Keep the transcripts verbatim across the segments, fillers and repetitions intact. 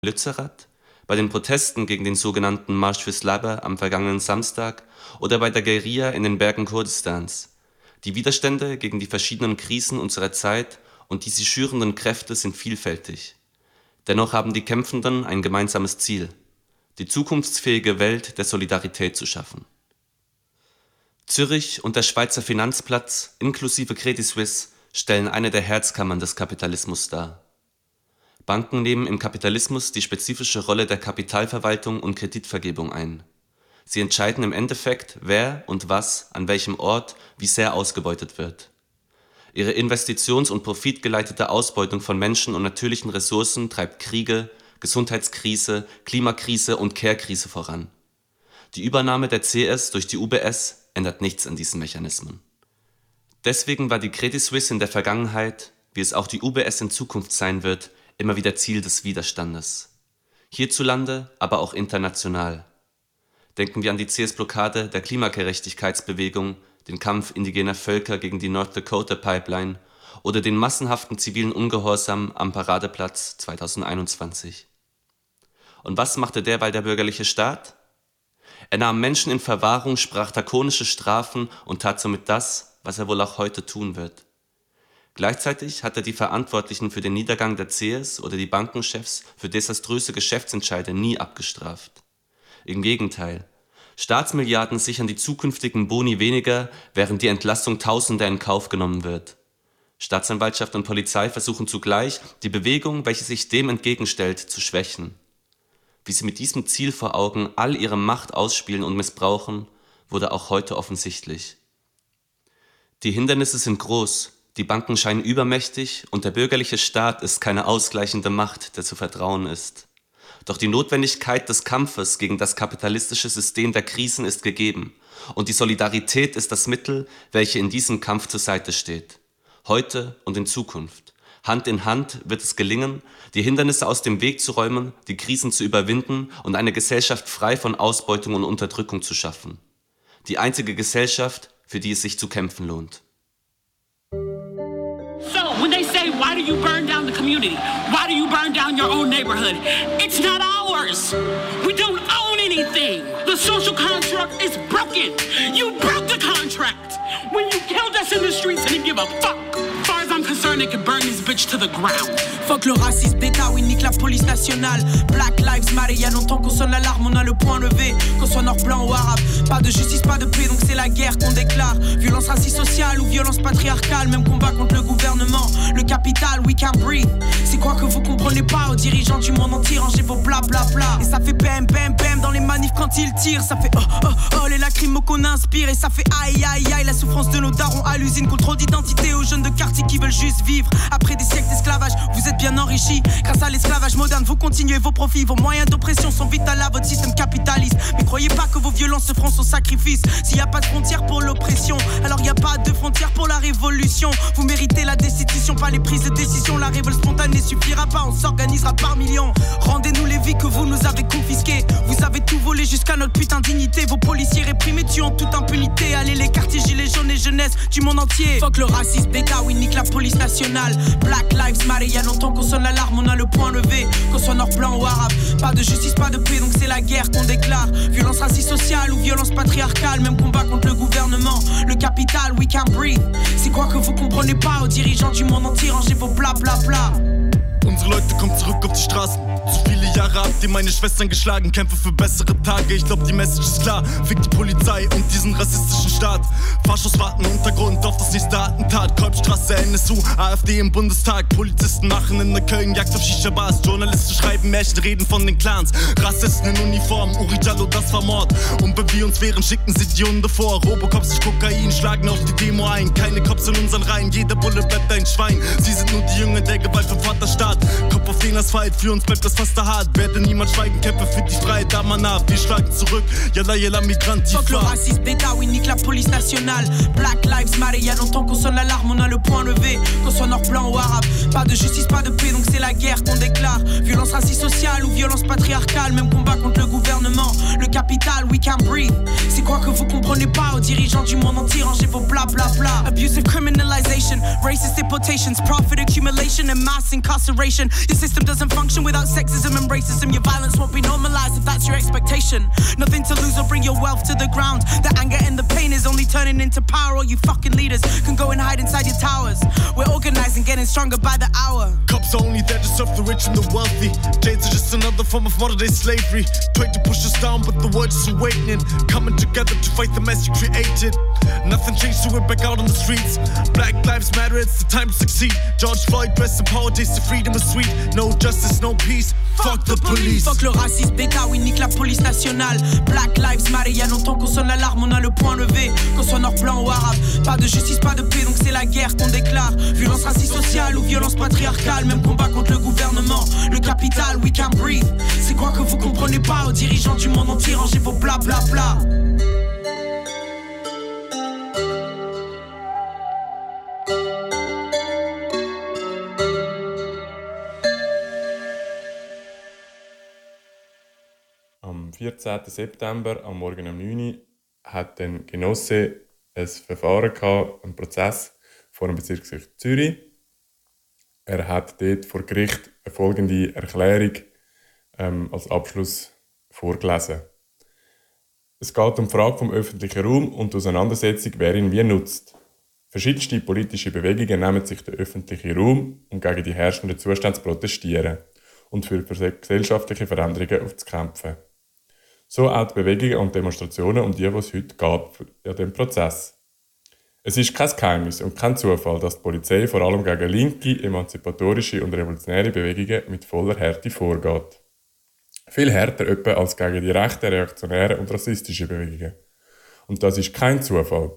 Lützerath, bei den Protesten gegen den sogenannten Marsch fürs Laber am vergangenen Samstag oder bei der Guerilla in den Bergen Kurdistans. Die Widerstände gegen die verschiedenen Krisen unserer Zeit und die sie schürenden Kräfte sind vielfältig. Dennoch haben die Kämpfenden ein gemeinsames Ziel: die zukunftsfähige Welt der Solidarität zu schaffen. Zürich und der Schweizer Finanzplatz inklusive Credit Suisse stellen eine der Herzkammern des Kapitalismus dar. Banken nehmen im Kapitalismus die spezifische Rolle der Kapitalverwaltung und Kreditvergebung ein. Sie entscheiden im Endeffekt, wer und was an welchem Ort wie sehr ausgebeutet wird. Ihre investitions- und profitgeleitete Ausbeutung von Menschen und natürlichen Ressourcen treibt Kriege, Gesundheitskrise, Klimakrise und Care-Krise voran. Die Übernahme der C S durch die U B S ändert nichts an diesen Mechanismen. Deswegen war die Credit Suisse in der Vergangenheit, wie es auch die U B S in Zukunft sein wird, immer wieder Ziel des Widerstandes. Hierzulande, aber auch international. Denken wir an die C S-Blockade der Klimagerechtigkeitsbewegung, den Kampf indigener Völker gegen die North Dakota Pipeline oder den massenhaften zivilen Ungehorsam am Paradeplatz zweitausendeinundzwanzig. Und was machte derweil der bürgerliche Staat? Er nahm Menschen in Verwahrung, sprach drakonische Strafen und tat somit das, was er wohl auch heute tun wird. Gleichzeitig hat er die Verantwortlichen für den Niedergang der C S oder die Bankenchefs für desaströse Geschäftsentscheide nie abgestraft. Im Gegenteil, Staatsmilliarden sichern die zukünftigen Boni weniger, während die Entlassung Tausender in Kauf genommen wird. Staatsanwaltschaft und Polizei versuchen zugleich, die Bewegung, welche sich dem entgegenstellt, zu schwächen. Wie sie mit diesem Ziel vor Augen all ihre Macht ausspielen und missbrauchen, wurde auch heute offensichtlich. Die Hindernisse sind groß, die Banken scheinen übermächtig und der bürgerliche Staat ist keine ausgleichende Macht, der zu vertrauen ist. Doch die Notwendigkeit des Kampfes gegen das kapitalistische System der Krisen ist gegeben und die Solidarität ist das Mittel, welche in diesem Kampf zur Seite steht. Heute und in Zukunft. Hand in Hand wird es gelingen, die Hindernisse aus dem Weg zu räumen, die Krisen zu überwinden und eine Gesellschaft frei von Ausbeutung und Unterdrückung zu schaffen. Die einzige Gesellschaft, für die es sich zu kämpfen lohnt. When they say, why do you burn down the community? Why do you burn down your own neighborhood? It's not ours. We don't own anything. The social construct is broken. You broke the contract. When you killed us in the streets, I didn't give a fuck. As far as I'm concerned, they could burn this bitch to the ground. Fuck le racisme bêta, oui, nique la police nationale. Black Lives Matter, y'a longtemps qu'on sonne l'alarme, on a le point levé. Qu'on soit nord, blanc ou arabe. Pas de justice, pas de paix, donc c'est la guerre qu'on déclare. Violence raciste sociale ou violence patriarcale, même combat contre le gouvernement. Le capital, we can't breathe. C'est quoi que vous comprenez pas aux dirigeants du monde entier, rangez vos bla bla bla. Et ça fait bam bam bam dans les manifs quand ils tirent. Ça fait oh oh oh les lacrymos qu'on inspire. Et ça fait aïe aïe aïe la souffrance de nos darons à l'usine. Contrôle d'identité aux jeunes de quartier qui veulent juste vivre. Après des siècles d'esclavage, vous êtes bien enrichis. Grâce à l'esclavage moderne, vous continuez vos profits. Vos moyens d'oppression sont vitaux à votre système capitaliste. Mais croyez pas que vos violences se feront sans sacrifice. S'il y a pas de frontières pour l'oppression, alors il y a pas de frontières pour la révolution. Vous méritez la destitution, pas les prises de décision. La révolte spontanée suffira pas, on s'organisera par millions. Rendez-nous les vies que vous nous avez confisquées. Vous avez tout volé jusqu'à notre putain de dignité. Vos policiers réprimés tuent en toute impunité. Allez les quartiers gilets jaunes et jeunesse du monde entier. Fuck le racisme bêta, oui nique la police nationale. Black Lives Matter, y'a longtemps qu'on sonne l'alarme, on a le point levé. Qu'on soit nord, blanc ou arabe. Pas de justice, pas de paix, donc c'est la guerre qu'on déclare. Violence raciste sociale ou violence patriarcale, même combat contre le gouvernement. Le capital, we can't breathe. C'est quoi que vous comprenez pas aux dirigeants du monde entier, rangez vos bla bla bla. Unsere Leute kommen zurück auf die Straßen. Zu viele Jahre habt ihr meine Schwestern geschlagen. Kämpfe für bessere Tage, ich glaub die Message ist klar. Fick die Polizei und diesen rassistischen Staat. Faschos warten Untergrund auf das nächste Attentat. Kolbstraße, N S U, A f D im Bundestag. Polizisten machen in der Köln Jagd auf Shisha-Bars. Journalisten schreiben Märchen, reden von den Clans. Rassisten in Uniform, Uri Jallo, das war Mord. Und wenn wir uns wehren, schicken sie die Hunde vor. Robocops durch Kokain, schlagen auf die Demo ein. Keine Cops in unseren Reihen, jeder Bulle bleibt ein Schwein. Sie sind nur die Jünger der Gewalt vom Vaterstaat. Kopf auf den Asphalt, für uns bleibt das fast hart. Werde niemand schweigen, kämpfe für die Freiheit, Amanah. Wir schlagen zurück, yalla yalla Migranti. Fuck le racisme bêta, oui nique la police nationale. Black Lives Matter, y'a longtemps qu'on sonne l'alarme, on a le point levé. Qu'on soit nord, blanc ou arabe. Pas de justice, pas de paix, donc c'est la guerre qu'on déclare. Violence raciste racisme social ou violence patriarcale, même combat contre le gouvernement, le capital, we can't breathe. C'est quoi que vous comprenez pas aux dirigeants du monde entier, rangez vos bla bla bla. Abusive criminalization, racist deportations, profit accumulation and mass incarceration. Your system doesn't function without sexism and racism. Your violence won't be normalized if that's your expectation. Nothing to lose or bring your wealth to the ground. The anger and the pain is only turning into power. All you fucking leaders can go and hide inside your towers. We're organizing, getting stronger by the hour. Cops are only there to serve the rich and the wealthy. Jails are just another form of modern day slavery. Trying to push us down, but the world is awakening. Coming together to fight the mess you created. Nothing changed, so we're back out on the streets. Black lives matter, it's the time to succeed. George Floyd, rest in power, taste of freedom is sweet. No justice, no peace. Fuck the police. Fuck le racisme bêta, oui, nique la police nationale. Black lives matter, y'a longtemps qu'on sonne l'alarme, on a le point levé. Qu'on soit noir, blanc ou arabe. Pas de justice, pas de paix, donc c'est la guerre qu'on déclare. Violence raciste sociale ou violence patriarcale, même combat contre le gouvernement, le capital, we can't breathe. C'est quoi que vous comprenez pas aux dirigeants du monde entier, rangez vos bla bla bla. Am vierzehnten September, am Morgen um neun Uhr, hat dann Genosse ein Verfahren gehabt, einen Prozess vor dem Bezirksgericht Zürich. Er hat dort vor Gericht eine folgende Erklärung ähm, als Abschluss vorgelesen. Es geht um die Frage vom öffentlichen Raum und die Auseinandersetzung, wer ihn wie nutzt. Verschiedenste politische Bewegungen nehmen sich den öffentlichen Raum, um gegen die herrschenden Zustände zu protestieren und für gesellschaftliche Veränderungen aufzukämpfen. So auch die Bewegungen und Demonstrationen, um die es heute geht in diesem Prozess. Es ist kein Geheimnis und kein Zufall, dass die Polizei vor allem gegen linke, emanzipatorische und revolutionäre Bewegungen mit voller Härte vorgeht. Viel härter etwa als gegen die rechten, reaktionären und rassistischen Bewegungen. Und das ist kein Zufall.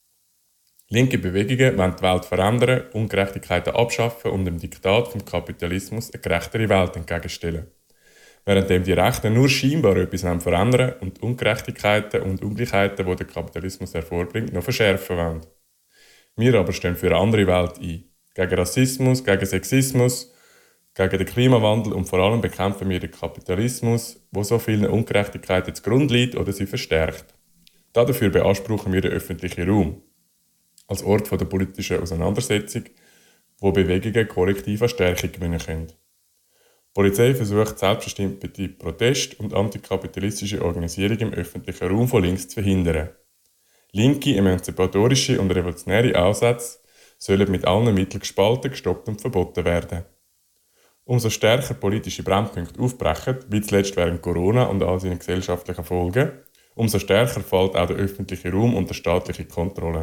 Linke Bewegungen wollen die Welt verändern, Ungerechtigkeiten abschaffen und dem Diktat vom Kapitalismus eine gerechtere Welt entgegenstellen. Währenddem die Rechten nur scheinbar etwas verändern wollen und die Ungerechtigkeiten und Ungleichheiten, die der Kapitalismus hervorbringt, noch verschärfen wollen. Wir aber stehen für eine andere Welt ein. Gegen Rassismus, gegen Sexismus, gegen den Klimawandel und vor allem bekämpfen wir den Kapitalismus, der so vielen Ungerechtigkeiten zugrunde liegt oder sie verstärkt. Dafür beanspruchen wir den öffentlichen Raum als Ort der politischen Auseinandersetzung, wo Bewegungen kollektiv an Stärke gewinnen können. Die Polizei versucht selbstbestimmte Protest- und antikapitalistische Organisierung im öffentlichen Raum von links zu verhindern. Linke, emanzipatorische und revolutionäre Ansätze sollen mit allen Mitteln gespalten, gestoppt und verboten werden. Umso stärker politische Brennpunkte aufbrechen, wie zuletzt während Corona und all seinen gesellschaftlichen Folgen, umso stärker fällt auch der öffentliche Raum unter staatliche Kontrolle.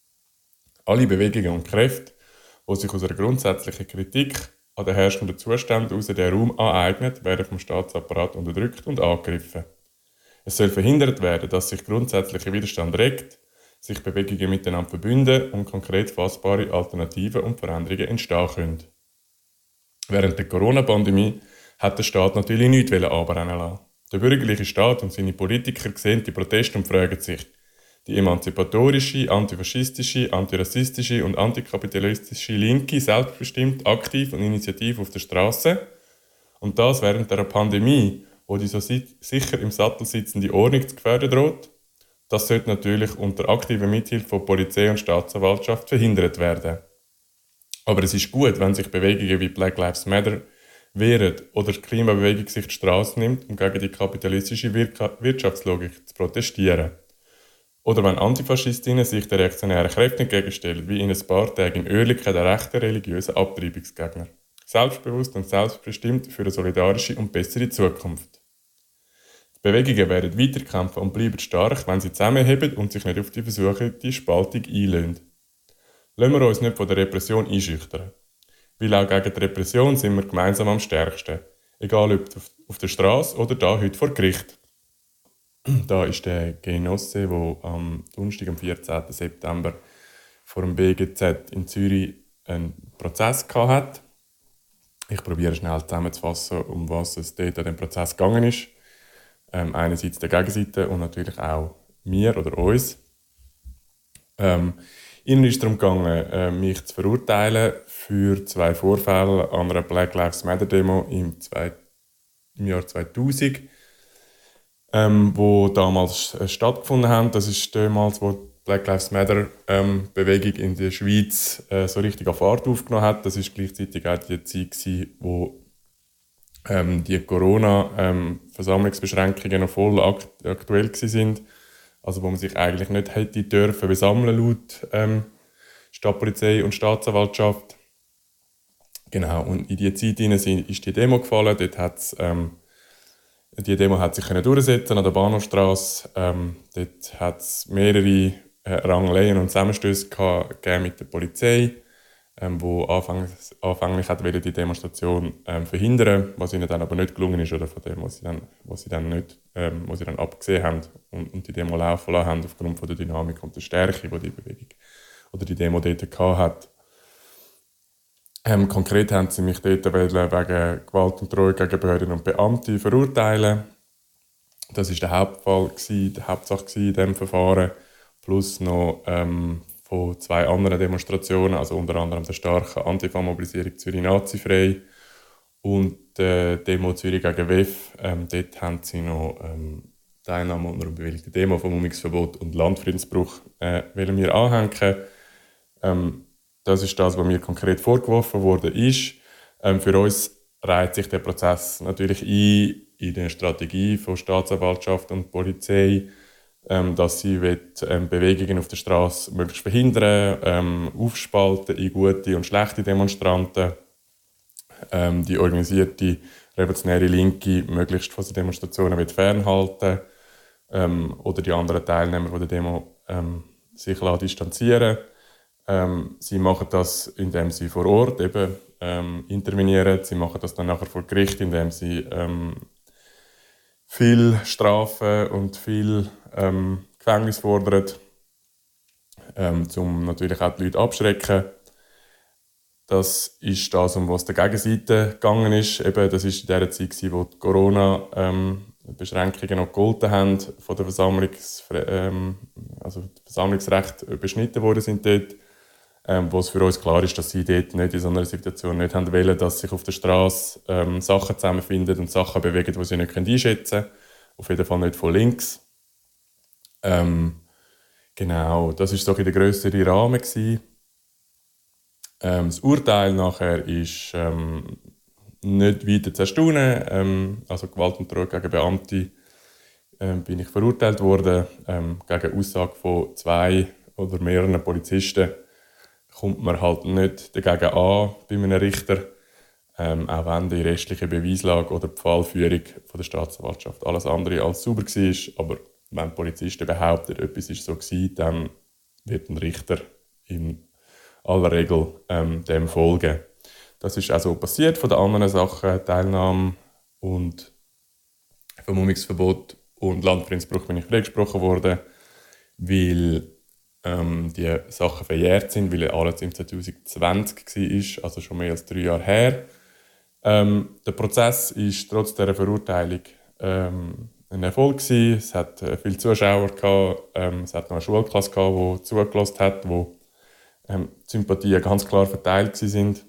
Alle Bewegungen und Kräfte, die sich aus einer grundsätzlichen Kritik an den herrschenden Zuständen heraus den Raum aneignen, werden vom Staatsapparat unterdrückt und angegriffen. Es soll verhindert werden, dass sich grundsätzlicher Widerstand regt, sich Bewegungen miteinander verbünden und konkret fassbare Alternativen und Veränderungen entstehen können. Während der Corona-Pandemie hat der Staat natürlich nichts anbrennen lassen. Der bürgerliche Staat und seine Politiker sehen die Proteste und fragen sich, die emanzipatorische, antifaschistische, antirassistische und antikapitalistische Linke selbstbestimmt, aktiv und initiativ auf der Straße. Und das während einer Pandemie, wo die so sicher im Sattel sitzende Ordnung zu gefährden droht. Das sollte natürlich unter aktiver Mithilfe von Polizei und Staatsanwaltschaft verhindert werden. Aber es ist gut, wenn sich Bewegungen wie Black Lives Matter wehren oder die Klimabewegung sich die Straße nimmt, um gegen die kapitalistische Wirtschaftslogik zu protestieren. Oder wenn Antifaschistinnen sich den reaktionären Kräften entgegenstellen, wie in ein paar Tagen in Oerlikon der rechten religiösen Abtreibungsgegner. Selbstbewusst und selbstbestimmt für eine solidarische und bessere Zukunft. Die Bewegungen werden weiterkämpfen und bleiben stark, wenn sie zusammenheben und sich nicht auf die Versuche, die Spaltung einlösen. Lassen wir uns nicht von der Repression einschüchtern. Weil auch gegen die Repression sind wir gemeinsam am stärksten. Egal ob auf der Straße oder da heute vor Gericht. Da ist der Genosse, der am Donnerstag, am vierzehnten September vor dem B G Z in Zürich einen Prozess hatte. Ich probiere schnell zusammenzufassen, um was es dort an dem Prozess gegangen ist. Ähm, einerseits der Gegenseite und natürlich auch mir oder uns. Ähm, ihnen ist es darum gegangen, äh, mich zu verurteilen für zwei Vorfälle an einer Black Lives Matter Demo im im Jahr zweitausend, ähm, wo damals äh, stattgefunden haben. Das ist damals, wo die Black Lives Matter ähm, Bewegung in der Schweiz äh, so richtig an Fahrt aufgenommen hat. Das ist gleichzeitig auch die Zeit gewesen, wo ähm, die Corona-Versammlungsbeschränkungen ähm, noch voll akt- aktuell gewesen sind. Also wo man sich eigentlich nicht hätte dürfen besammeln laut ähm, Stadtpolizei und Staatsanwaltschaft. Genau, und in diese Zeit hinein ist die Demo gefallen. Dort hat's, ähm, die Demo hat sich durchsetzen an der Bahnhofstrasse. Ähm, dort hat es mehrere äh, Rangeleien und Zusammenstöße gegeben mit der Polizei, ähm, wo anfänglich, anfänglich hat die Demonstration ähm, verhindern, was ihnen dann aber nicht gelungen ist, oder von dem, was sie dann, was sie dann nicht, ähm, was sie dann abgesehen haben und, und die Demo laufen lassen haben aufgrund von der Dynamik und der Stärke, die die Bewegung oder die Demo dort hatte. Ähm, konkret haben sie mich dort wegen Gewalt und Drohung gegen Behörden und Beamte verurteilen. Das war der Hauptfall, die Hauptsache in diesem Verfahren. Plus noch ähm, von zwei anderen Demonstrationen, also unter anderem der starken Antifa-Mobilisierung Zürich Nazifrei und der Demo Zürich gegen W E F. Ähm, dort haben sie noch ähm, Teilnahme unter einem bewilligten Demo, Vermummungsverbot und Landfriedensbruch äh, wollen wir anhängen. Ähm, Das ist das, was mir konkret vorgeworfen wurde. Ähm, für uns reiht sich der Prozess natürlich ein in der Strategie von Staatsanwaltschaft und Polizei, ähm, dass sie will, ähm, Bewegungen auf der Straße möglichst verhindern, ähm, aufspalten in gute und schlechte Demonstranten, ähm, die organisierte revolutionäre Linke möglichst von den Demonstrationen will fernhalten ähm, oder die anderen Teilnehmer von der Demo ähm, sich distanzieren. Ähm, sie machen das, indem sie vor Ort eben, ähm, intervenieren. Sie machen das dann nachher vor Gericht, indem sie ähm, viel Strafen und viel ähm, Gefängnis fordern, ähm, um natürlich auch die Leute abschrecken. Das ist das, um was der Gegenseite gegangen ist. Eben, das war in der Zeit, wo die Corona-Beschränkungen ähm, noch gegolten haben, von der Versammlungs- ähm, also das Versammlungsrecht beschnitten worden sind dort. Ähm, wo es für uns klar ist, dass sie dort nicht in so einer Situation nicht haben wollen, dass sich auf der Straße ähm, Sachen zusammenfinden und Sachen bewegen, die sie nicht einschätzen können. Auf jeden Fall nicht von links. Ähm, genau, das war so der grössere Rahmen gewesen. Ähm, das Urteil nachher ist ähm, nicht weiter zu erstaunen. Ähm, also Gewalt und Drohung gegen Beamte ähm, bin ich verurteilt worden. Ähm, gegen Aussage von zwei oder mehreren Polizisten kommt man halt nicht dagegen an bei einem Richter, ähm, auch wenn die restliche Beweislage oder die Fallführung von der Staatsanwaltschaft alles andere als sauber war. Aber wenn die Polizisten behaupten, etwas ist so gewesen, dann wird ein Richter in aller Regel ähm, dem folgen. Das ist also passiert. Von den anderen Sachen, Teilnahme und Vermummungsverbot und Landfriedensbruch, bin ich freigesprochen worden, weil ähm, die Sachen verjährt sind, weil alles im zwanzig zwanzig war, also schon mehr als drei Jahre her. Ähm, der Prozess ist trotz dieser Verurteilung ähm, ein Erfolg gewesen. Es hat äh, viele Zuschauer gehabt, ähm, es hat noch eine Schulklasse gehabt, die zugelassen hat, wo ähm, die Sympathien ganz klar verteilt sind.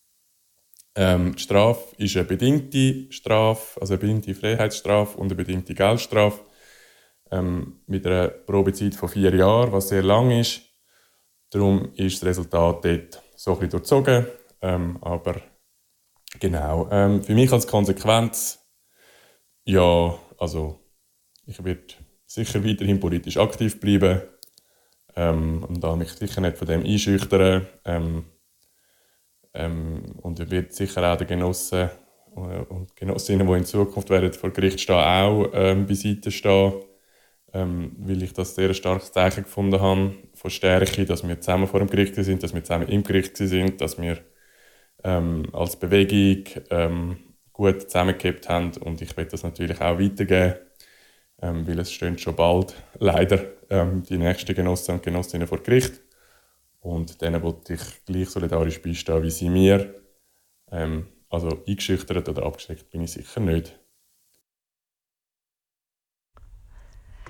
Ähm, die Strafe ist eine bedingte Strafe, also eine bedingte Freiheitsstrafe und eine bedingte Geldstrafe. Ähm, mit einer Probezeit von vier Jahren, was sehr lang ist. Darum ist das Resultat dort so ein bisschen durchzogen. Ähm, aber genau, ähm, für mich als Konsequenz, ja, also ich werde sicher weiterhin politisch aktiv bleiben ähm, und da mich sicher nicht von dem einschüchtern. Ähm, ähm, und ich werde sicher auch den Genossen äh, und Genossinnen, die in Zukunft werden vor Gericht stehen, auch ähm, beiseite stehen. Ähm, weil ich das sehr ein starkes Zeichen gefunden habe von Stärke, dass wir zusammen vor dem Gericht sind, dass wir zusammen im Gericht sind, dass wir ähm, als Bewegung ähm, gut zusammengehabt haben und ich will das natürlich auch weitergeben, ähm, weil es stehen schon bald leider ähm, die nächsten Genossen und Genossinnen vor Gericht und denen wollte ich gleich solidarisch beistehen wie sie mir. Ähm, also eingeschüchtert oder abgeschreckt bin ich sicher nicht.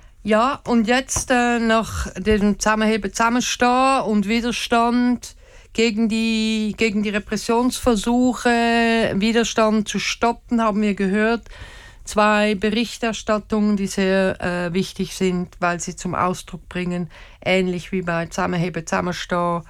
Ja, und jetzt äh, nach dem Zusammenheben, Zusammenstehen und Widerstand gegen die, gegen die Repressionsversuche, Widerstand zu stoppen, haben wir gehört. Zwei Berichterstattungen, die sehr äh, wichtig sind, weil sie zum Ausdruck bringen, ähnlich wie bei Zusammenhebe, Zusammenstehen,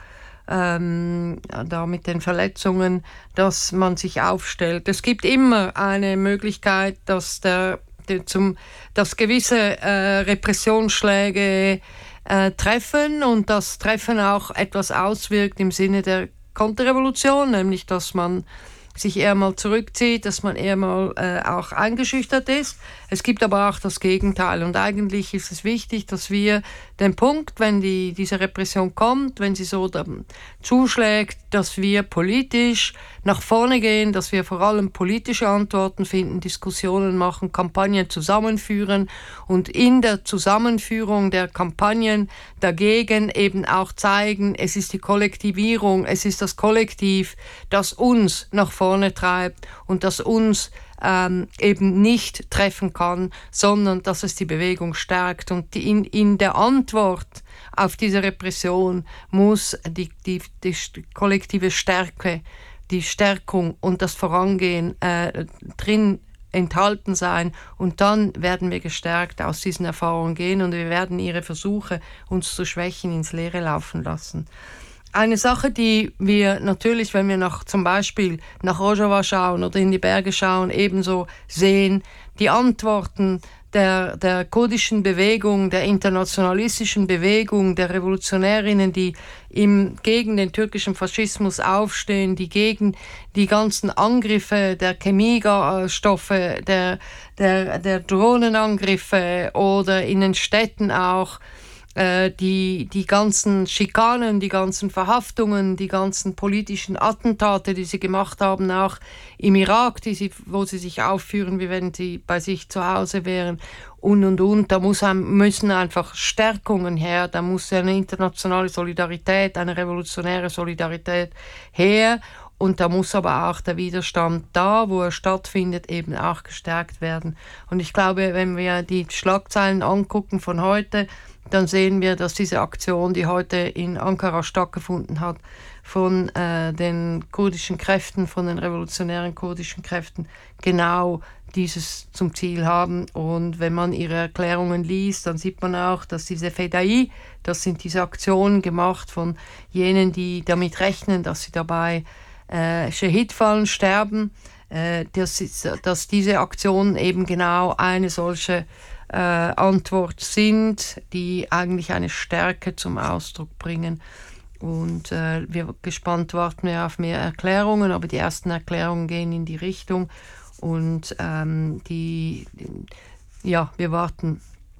ähm, da mit den Verletzungen, dass man sich aufstellt. Es gibt immer eine Möglichkeit, dass, der, der zum, dass gewisse äh, Repressionsschläge äh, treffen und das Treffen auch etwas auswirkt im Sinne der Konterrevolution, nämlich dass man sich eher mal zurückzieht, dass man eher mal äh, auch eingeschüchtert ist. Es gibt aber auch das Gegenteil und eigentlich ist es wichtig, dass wir den Punkt, wenn die, diese Repression kommt, wenn sie so zuschlägt, dass wir politisch nach vorne gehen, dass wir vor allem politische Antworten finden, Diskussionen machen, Kampagnen zusammenführen und in der Zusammenführung der Kampagnen dagegen eben auch zeigen, es ist die Kollektivierung, es ist das Kollektiv, das uns nach vorne treibt und das uns ähm, eben nicht treffen kann, sondern dass es die Bewegung stärkt. Und die in, in der Antwort auf diese Repression muss die, die, die kollektive Stärke, die Stärkung und das Vorangehen äh, drin enthalten sein. Und dann werden wir gestärkt aus diesen Erfahrungen gehen und wir werden ihre Versuche, uns zu schwächen, ins Leere laufen lassen. Eine Sache, die wir natürlich, wenn wir nach, zum Beispiel nach Rojava schauen oder in die Berge schauen, ebenso sehen, die Antworten der, der kurdischen Bewegung, der internationalistischen Bewegung, der Revolutionärinnen, die im, gegen den türkischen Faschismus aufstehen, die gegen die ganzen Angriffe der Chemiestoffe, der, der, der Drohnenangriffe oder in den Städten auch, Die, die ganzen Schikanen, die ganzen Verhaftungen, die ganzen politischen Attentate, die sie gemacht haben, auch im Irak, die sie, wo sie sich aufführen, wie wenn sie bei sich zu Hause wären und, und, und. Da muss ein, müssen einfach Stärkungen her, da muss eine internationale Solidarität, eine revolutionäre Solidarität her. Und da muss aber auch der Widerstand da, wo er stattfindet, eben auch gestärkt werden. Und ich glaube, wenn wir die Schlagzeilen angucken von heute, dann sehen wir, dass diese Aktion, die heute in Ankara stattgefunden hat, von äh, den kurdischen Kräften, von den revolutionären kurdischen Kräften, genau dieses zum Ziel haben. Und wenn man ihre Erklärungen liest, dann sieht man auch, dass diese Fedai, das sind diese Aktionen gemacht von jenen, die damit rechnen, dass sie dabei äh, Schahid fallen, sterben, äh, dass, dass diese Aktionen eben genau eine solche Äh, Antwort sind, die eigentlich eine Stärke zum Ausdruck bringen. Und äh, wir gespannt warten wir auf mehr Erklärungen, aber die ersten Erklärungen gehen in die Richtung und ähm, die, ja, wir warten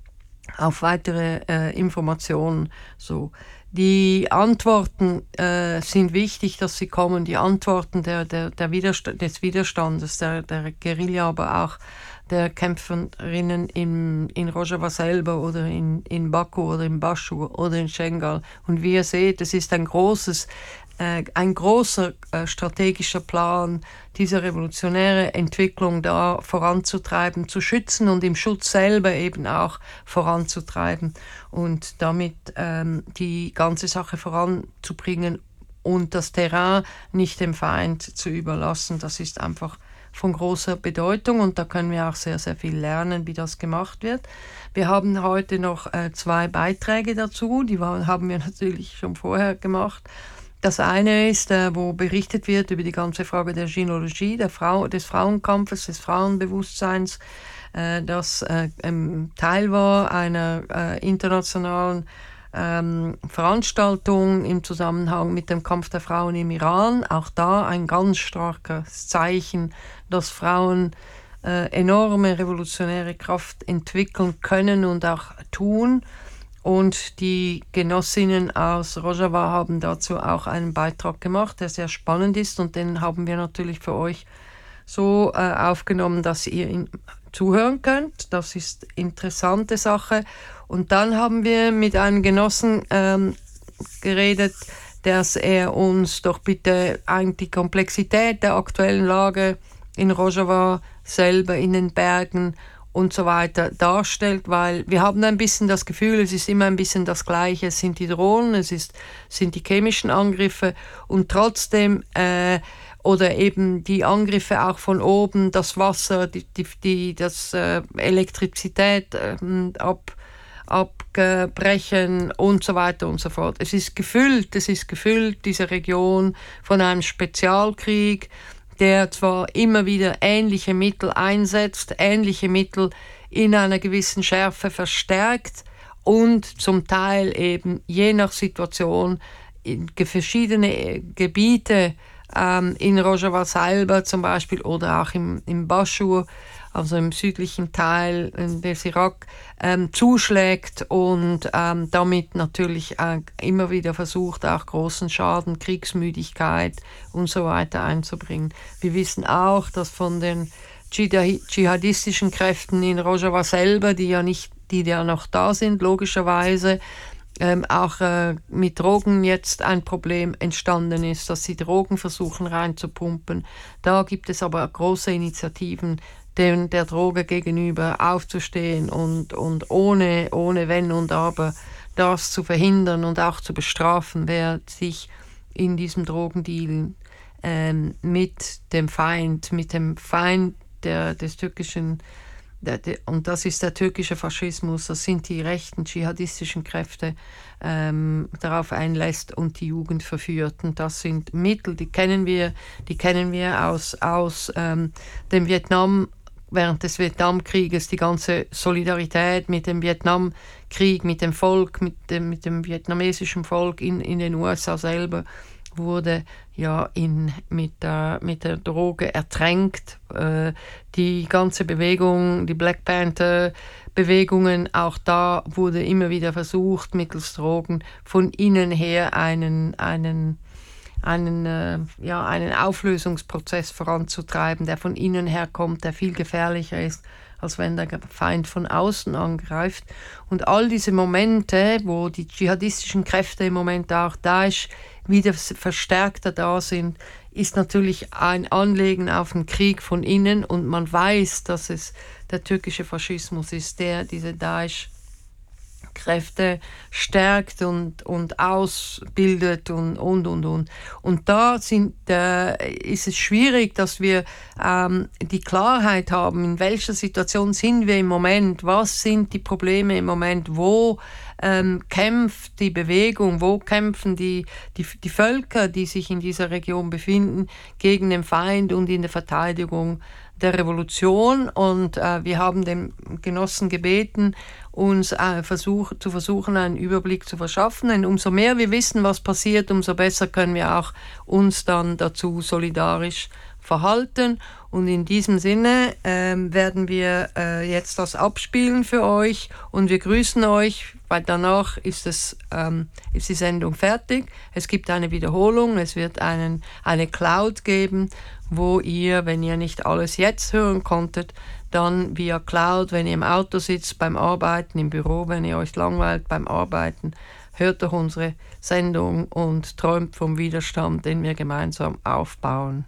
auf weitere äh, Informationen. So. Die Antworten äh, sind wichtig, dass sie kommen, die Antworten der, der, der Widerstand, des Widerstandes, der, der Guerilla, aber auch der Kämpferinnen in, in Rojava selber oder in, in Baku oder in Bashur oder in Schengal. Und wie ihr seht, es ist ein großes, äh, ein großer äh, strategischer Plan, diese revolutionäre Entwicklung da voranzutreiben, zu schützen und im Schutz selber eben auch voranzutreiben und damit ähm, die ganze Sache voranzubringen und das Terrain nicht dem Feind zu überlassen. Das ist einfach von großer Bedeutung und da können wir auch sehr, sehr viel lernen, wie das gemacht wird. Wir haben heute noch äh, zwei Beiträge dazu, die war, haben wir natürlich schon vorher gemacht. Das eine ist, äh, wo berichtet wird über die ganze Frage der Gynäkologie, der Frau, des Frauenkampfes, des Frauenbewusstseins, äh, das äh, ähm, Teil war einer äh, internationalen Ähm, Veranstaltung im Zusammenhang mit dem Kampf der Frauen im Iran. Auch da ein ganz starkes Zeichen, dass Frauen äh, enorme revolutionäre Kraft entwickeln können und auch tun. Und die Genossinnen aus Rojava haben dazu auch einen Beitrag gemacht, der sehr spannend ist und den haben wir natürlich für euch so äh, aufgenommen, dass ihr ihn zuhören könnt. Das ist eine interessante Sache. Und dann haben wir mit einem Genossen ähm, geredet, dass er uns doch bitte eigentlich die Komplexität der aktuellen Lage in Rojava selber in den Bergen und so weiter darstellt, weil wir haben ein bisschen das Gefühl, es ist immer ein bisschen das Gleiche. Es sind die Drohnen, es ist, sind die chemischen Angriffe und trotzdem äh, oder eben die Angriffe auch von oben, das Wasser, die, die, die das äh, Elektrizität äh, ab, abbrechen und so weiter und so fort. Es ist gefüllt, es ist gefüllt, diese Region, von einem Spezialkrieg, der zwar immer wieder ähnliche Mittel einsetzt, ähnliche Mittel in einer gewissen Schärfe verstärkt und zum Teil eben je nach Situation in verschiedene Gebiete ähm, in Rojava selber zum Beispiel oder auch im, im Baschur, also im südlichen Teil des Irak, ähm, zuschlägt und ähm, damit natürlich äh, immer wieder versucht, auch großen Schaden, Kriegsmüdigkeit und so weiter einzubringen. Wir wissen auch, dass von den dschihadistischen Kräften in Rojava selber, die ja nicht, die ja noch da sind, logischerweise, ähm, auch äh, mit Drogen jetzt ein Problem entstanden ist, dass sie Drogen versuchen reinzupumpen. Da gibt es aber große Initiativen, den, der Droge gegenüber aufzustehen und, und ohne, ohne Wenn und Aber das zu verhindern und auch zu bestrafen, wer sich in diesem Drogendeal ähm, mit dem Feind, mit dem Feind der, des türkischen, der, der, und das ist der türkische Faschismus, das sind die rechten dschihadistischen Kräfte, ähm, darauf einlässt und die Jugend verführt. Und das sind Mittel, die kennen wir, die kennen wir aus, aus ähm, dem Vietnam. Während des Vietnamkrieges die ganze Solidarität mit dem Vietnamkrieg, mit dem Volk, mit dem, mit dem vietnamesischen Volk in, in den U S A selber wurde ja in, mit, der, mit der Droge ertränkt. Äh, die ganze Bewegung, die Black Panther-Bewegungen, auch da wurde immer wieder versucht, mittels Drogen von innen her einen, einen einen, äh, ja, einen Auflösungsprozess voranzutreiben, der von innen her kommt, der viel gefährlicher ist, als wenn der Feind von außen angreift. Und all diese Momente, wo die dschihadistischen Kräfte im Moment auch Daesh wieder verstärkter da sind, ist natürlich ein Anlegen auf den Krieg von innen und man weiß, dass es der türkische Faschismus ist, der diese Daesh Kräfte stärkt und, und ausbildet und, und, und, und. Und da sind, äh, ist es schwierig, dass wir ähm, die Klarheit haben, in welcher Situation sind wir im Moment, was sind die Probleme im Moment, wo ähm, kämpft die Bewegung, wo kämpfen die, die, die Völker, die sich in dieser Region befinden, gegen den Feind und in der Verteidigung der Revolution. Und äh, wir haben den Genossen gebeten, uns äh, versuch, zu versuchen, einen Überblick zu verschaffen. Denn umso mehr wir wissen, was passiert, umso besser können wir auch uns dann dazu solidarisch verhalten. Und in diesem Sinne äh, werden wir äh, jetzt das abspielen für euch und wir grüßen euch, weil danach ist, es, ähm, ist die Sendung fertig. Es gibt eine Wiederholung, es wird einen, eine Cloud geben, wo ihr, wenn ihr nicht alles jetzt hören konntet, dann via Cloud, wenn ihr im Auto sitzt, beim Arbeiten, im Büro, wenn ihr euch langweilt beim Arbeiten, hört doch unsere Sendung und träumt vom Widerstand, den wir gemeinsam aufbauen.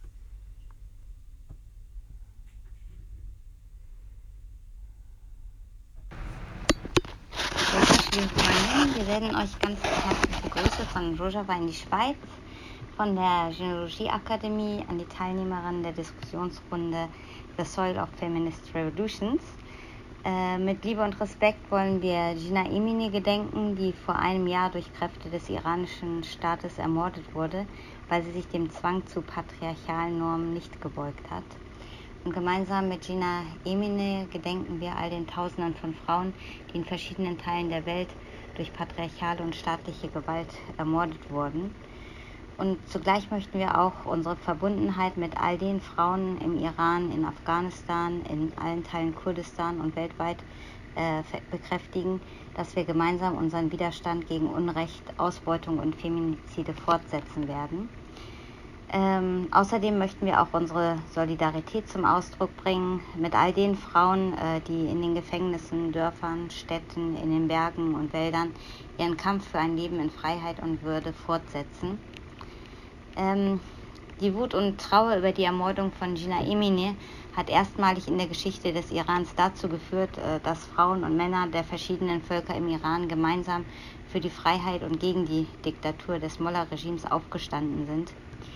Liebe Freundinnen, wir senden euch ganz herzliche Grüße von Rojava in die Schweiz, von der Genealogie-Akademie an die Teilnehmerinnen der Diskussionsrunde The Soil of Feminist Revolutions. Äh, mit Liebe und Respekt wollen wir Jina Emine gedenken, die vor einem Jahr durch Kräfte des iranischen Staates ermordet wurde, weil sie sich dem Zwang zu patriarchalen Normen nicht gebeugt hat. Und gemeinsam mit Jina Emine gedenken wir all den Tausenden von Frauen, die in verschiedenen Teilen der Welt durch patriarchale und staatliche Gewalt ermordet wurden. Und zugleich möchten wir auch unsere Verbundenheit mit all den Frauen im Iran, in Afghanistan, in allen Teilen Kurdistan und weltweit äh, bekräftigen, dass wir gemeinsam unseren Widerstand gegen Unrecht, Ausbeutung und Feminizide fortsetzen werden. Ähm, außerdem möchten wir auch unsere Solidarität zum Ausdruck bringen mit all den Frauen, äh, die in den Gefängnissen, Dörfern, Städten, in den Bergen und Wäldern ihren Kampf für ein Leben in Freiheit und Würde fortsetzen. Ähm, Die Wut und Trauer über die Ermordung von Jina Emine hat erstmalig in der Geschichte des Irans dazu geführt, dass Frauen und Männer der verschiedenen Völker im Iran gemeinsam für die Freiheit und gegen die Diktatur des Mollah-Regimes aufgestanden sind.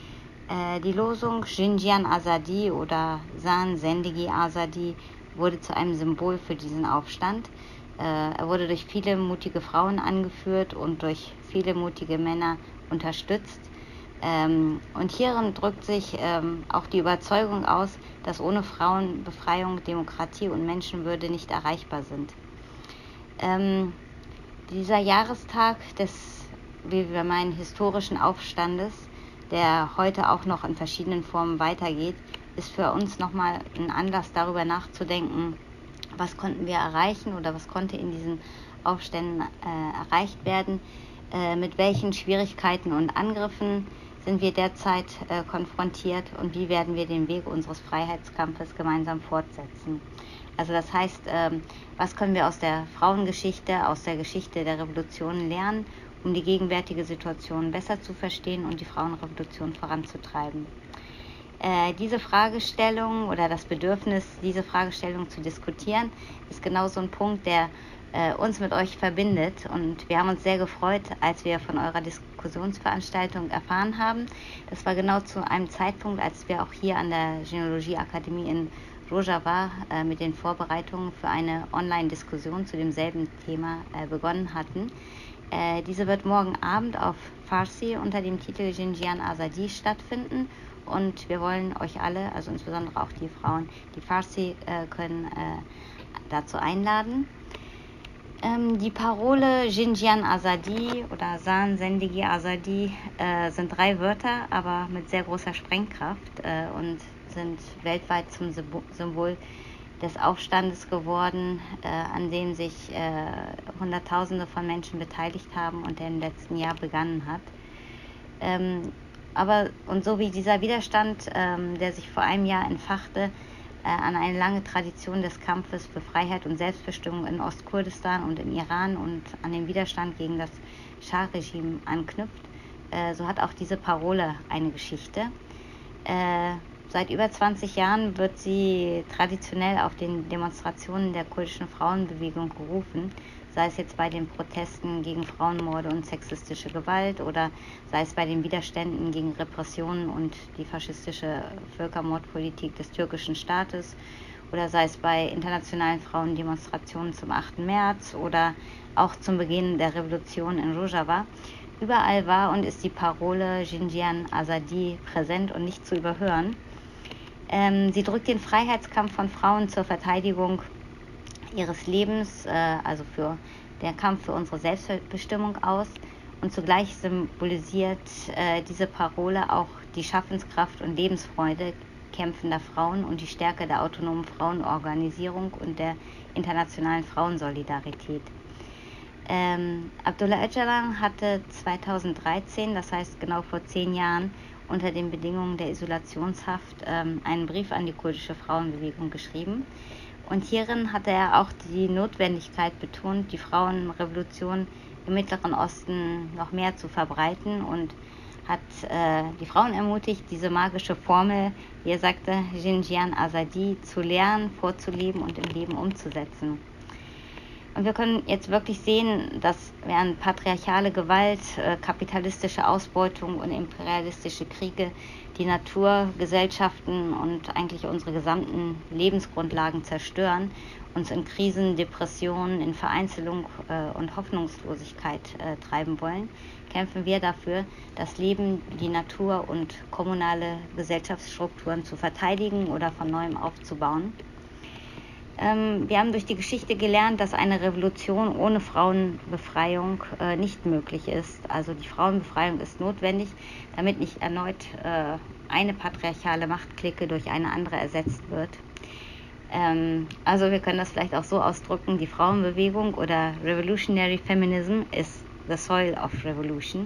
Die Losung Jinjian Azadi oder Zan Zendegi Azadi wurde zu einem Symbol für diesen Aufstand. Er wurde durch viele mutige Frauen angeführt und durch viele mutige Männer unterstützt. Ähm, und hierin drückt sich ähm, auch die Überzeugung aus, dass ohne Frauen Befreiung, Demokratie und Menschenwürde nicht erreichbar sind. Ähm, dieser Jahrestag des, wie wir meinen, historischen Aufstandes, der heute auch noch in verschiedenen Formen weitergeht, ist für uns nochmal ein Anlass, darüber nachzudenken, was konnten wir erreichen oder was konnte in diesen Aufständen äh, erreicht werden, äh, mit welchen Schwierigkeiten und Angriffen sind wir derzeit äh, konfrontiert und wie werden wir den Weg unseres Freiheitskampfes gemeinsam fortsetzen. Also das heißt, ähm, was können wir aus der Frauengeschichte, aus der Geschichte der Revolution lernen, um die gegenwärtige Situation besser zu verstehen und die Frauenrevolution voranzutreiben. Äh, diese Fragestellung oder das Bedürfnis, diese Fragestellung zu diskutieren, ist genau so ein Punkt, der äh, uns mit euch verbindet. Und wir haben uns sehr gefreut, als wir von eurer Diskussionsveranstaltung erfahren haben. Das war genau zu einem Zeitpunkt, als wir auch hier an der Genealogie-Akademie in Rojava äh, mit den Vorbereitungen für eine Online-Diskussion zu demselben Thema äh, begonnen hatten. Äh, diese wird morgen Abend auf Farsi unter dem Titel Jinjian Azadi stattfinden. Und wir wollen euch alle, also insbesondere auch die Frauen, die Farsi äh, können, äh, dazu einladen. Ähm, die Parole Jinjian Azadi oder Zan Zendegi Azadi äh, sind drei Wörter, aber mit sehr großer Sprengkraft äh, und sind weltweit zum Symbol des Aufstandes geworden, äh, an dem sich äh, Hunderttausende von Menschen beteiligt haben und der im letzten Jahr begonnen hat. Ähm, Aber und so wie dieser Widerstand, ähm, der sich vor einem Jahr entfachte, äh, an eine lange Tradition des Kampfes für Freiheit und Selbstbestimmung in Ostkurdistan und im Iran und an den Widerstand gegen das Schah-Regime anknüpft, äh, so hat auch diese Parole eine Geschichte. Äh, seit über zwanzig Jahren wird sie traditionell auf den Demonstrationen der kurdischen Frauenbewegung gerufen, sei es jetzt bei den Protesten gegen Frauenmorde und sexistische Gewalt oder sei es bei den Widerständen gegen Repressionen und die faschistische Völkermordpolitik des türkischen Staates oder sei es bei internationalen Frauendemonstrationen zum achten März oder auch zum Beginn der Revolution in Rojava. Überall war und ist die Parole Jinjian Azadi präsent und nicht zu überhören. Ähm, sie drückt den Freiheitskampf von Frauen zur Verteidigung ihres Lebens, äh, also für den Kampf für unsere Selbstbestimmung aus. Und zugleich symbolisiert äh, diese Parole auch die Schaffenskraft und Lebensfreude kämpfender Frauen und die Stärke der autonomen Frauenorganisierung und der internationalen Frauensolidarität. Ähm, Abdullah Öcalan hatte zweitausenddreizehn, das heißt genau vor zehn Jahren, unter den Bedingungen der Isolationshaft ähm, einen Brief an die kurdische Frauenbewegung geschrieben. Und hierin hatte er auch die Notwendigkeit betont, die Frauenrevolution im Mittleren Osten noch mehr zu verbreiten und hat äh, die Frauen ermutigt, diese magische Formel, wie er sagte, Jinjian Azadi, zu lernen, vorzuleben und im Leben umzusetzen. Und wir können jetzt wirklich sehen, dass während patriarchale Gewalt, äh, kapitalistische Ausbeutung und imperialistische Kriege die Natur, Gesellschaften und eigentlich unsere gesamten Lebensgrundlagen zerstören, uns in Krisen, Depressionen, in Vereinzelung äh, und Hoffnungslosigkeit äh, treiben wollen, kämpfen wir dafür, das Leben, die Natur und kommunale Gesellschaftsstrukturen zu verteidigen oder von neuem aufzubauen. Ähm, wir haben durch die Geschichte gelernt, dass eine Revolution ohne Frauenbefreiung äh, nicht möglich ist. Also die Frauenbefreiung ist notwendig, damit nicht erneut äh, eine patriarchale Machtklicke durch eine andere ersetzt wird. Ähm, also wir können das vielleicht auch so ausdrücken, die Frauenbewegung oder Revolutionary Feminism is the soil of revolution.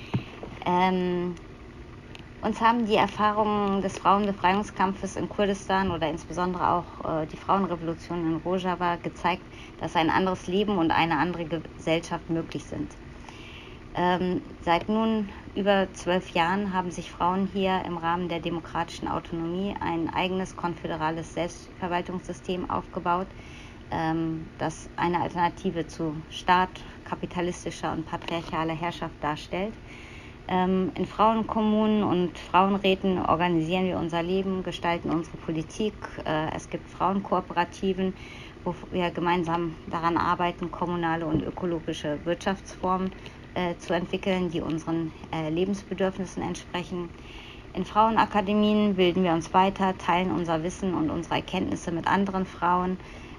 Ähm, Uns haben die Erfahrungen des Frauenbefreiungskampfes in Kurdistan oder insbesondere auch äh, die Frauenrevolution in Rojava gezeigt, dass ein anderes Leben und eine andere Gesellschaft möglich sind. Ähm, seit nun über zwölf Jahren haben sich Frauen hier im Rahmen der demokratischen Autonomie ein eigenes konföderales Selbstverwaltungssystem aufgebaut, ähm, das eine Alternative zu Staat, kapitalistischer und patriarchaler Herrschaft darstellt. Ähm, in Frauenkommunen und Frauenräten organisieren wir unser Leben, gestalten unsere Politik. Äh, es gibt Frauenkooperativen, wo wir gemeinsam daran arbeiten, kommunale und ökologische Wirtschaftsformen äh, zu entwickeln, die unseren äh, Lebensbedürfnissen entsprechen. In Frauenakademien bilden wir uns weiter, teilen unser Wissen und unsere Erkenntnisse mit anderen Frauen.